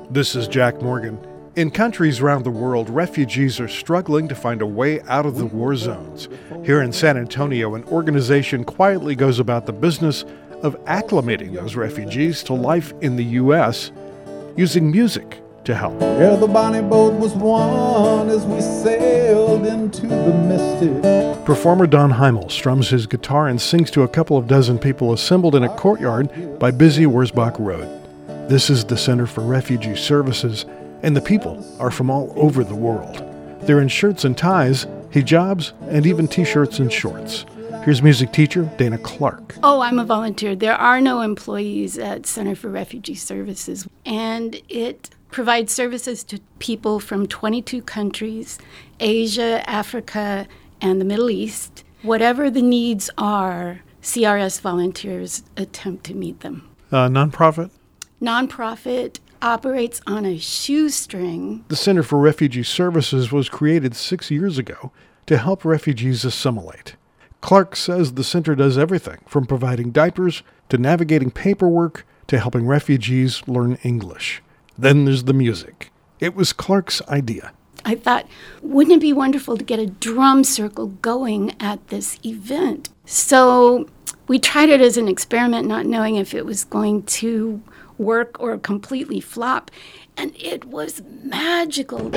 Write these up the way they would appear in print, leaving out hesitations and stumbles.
This is Jack Morgan. In countries around the world, refugees are struggling to find a way out of the war zones. Here in San Antonio, an organization quietly goes about the business of acclimating those refugees to life in the U.S. using music to help. Yeah, the bonnie boat was won as we sailed into the mystic. Performer Don Heimel strums his guitar and sings to a couple of dozen people assembled in a courtyard by busy Wurzbach Road. This is the Center for Refugee Services, and the people are from all over the world. They're in shirts and ties, hijabs, and even t-shirts and shorts. Here's music teacher Dana Clark. Oh, I'm a volunteer. There are no employees at Center for Refugee Services, and it provides services to people from 22 countries, Asia, Africa, and the Middle East. Whatever the needs are, CRS volunteers attempt to meet them. Nonprofit? Nonprofit operates on a shoestring. The Center for Refugee Services was created 6 years ago to help refugees assimilate. Clark says the center does everything from providing diapers to navigating paperwork to helping refugees learn English. Then there's the music. It was Clark's idea. I thought, wouldn't it be wonderful to get a drum circle going at this event? So we tried it as an experiment, not knowing if it was going to work or completely flop, and it was magical.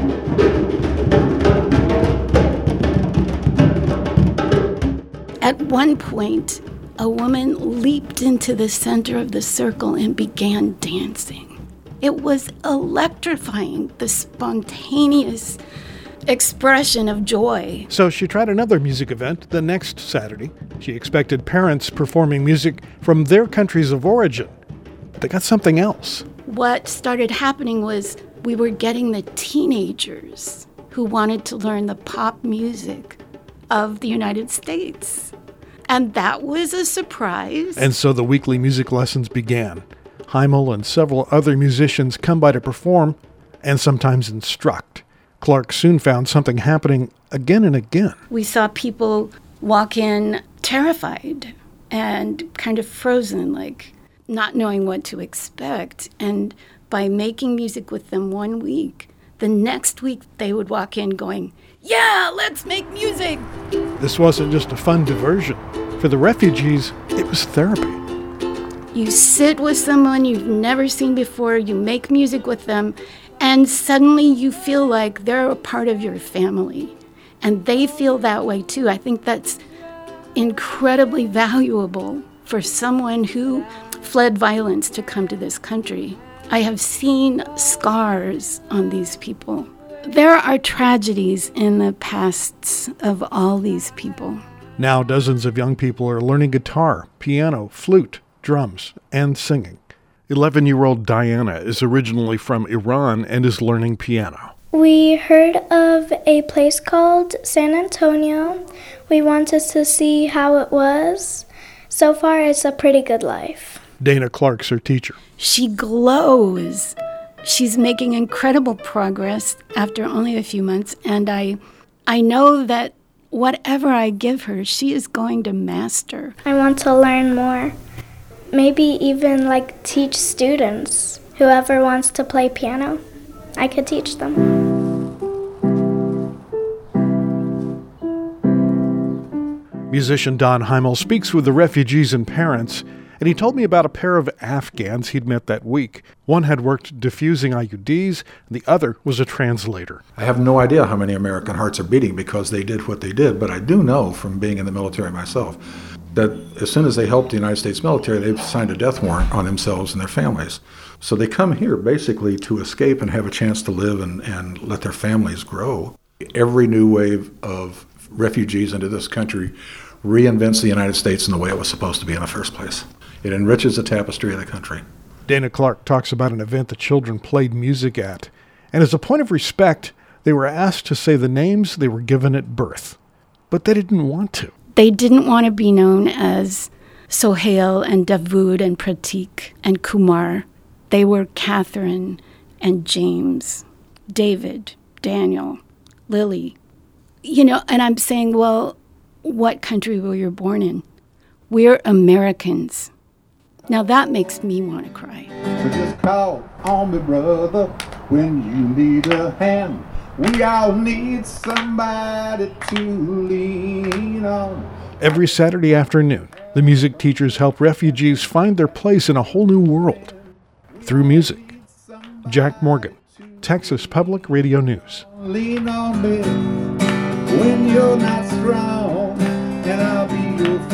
At one point, a woman leaped into the center of the circle and began dancing. It was electrifying, the spontaneous expression of joy. So she tried another music event the next Saturday. She expected parents performing music from their countries of origin. They got something else. What started happening was we were getting the teenagers who wanted to learn the pop music of the United States. And that was a surprise. And so the weekly music lessons began. Heimel and several other musicians come by to perform and sometimes instruct. Clark soon found something happening again and again. We saw people walk in terrified and kind of frozen, like not knowing what to expect. And by making music with them one week, the next week they would walk in going, "Yeah, let's make music." This wasn't just a fun diversion. For the refugees, it was therapy. You sit with someone you've never seen before, you make music with them, and suddenly you feel like they're a part of your family. And they feel that way too. I think that's incredibly valuable for someone who fled violence to come to this country. I have seen scars on these people. There are tragedies in the pasts of all these people. Now dozens of young people are learning guitar, piano, flute, drums, and singing. 11-year-old Diana is originally from Iran and is learning piano. We heard of a place called San Antonio. We wanted to see how it was. So far, it's a pretty good life. Dana Clark's her teacher. She glows. She's making incredible progress after only a few months, and I know that whatever I give her, she is going to master. I want to learn more. Maybe even teach students. Whoever wants to play piano, I could teach them. Musician Don Heimel speaks with the refugees and parents, and he told me about a pair of Afghans he'd met that week. One had worked defusing IUDs, and the other was a translator. I have no idea how many American hearts are beating because they did what they did, but I do know from being in the military myself that as soon as they helped the United States military, they've signed a death warrant on themselves and their families. So they come here basically to escape and have a chance to live and let their families grow. Every new wave of refugees into this country reinvents the United States in the way it was supposed to be in the first place. It enriches the tapestry of the country. Dana Clark talks about an event the children played music at. And as a point of respect, they were asked to say the names they were given at birth. But they didn't want to. They didn't want to be known as Sohail and Davud and Pratik and Kumar. They were Catherine and James, David, Daniel, Lily. And I'm saying, well, what country were you born in? We're Americans. Now that makes me want to cry. So just call on me, brother, when you need a hand. We all need somebody to lean on. Every Saturday afternoon, the music teachers help refugees find their place in a whole new world through music. Jack Morgan, Texas Public Radio News. Lean on me when you're not strong, and I'll be your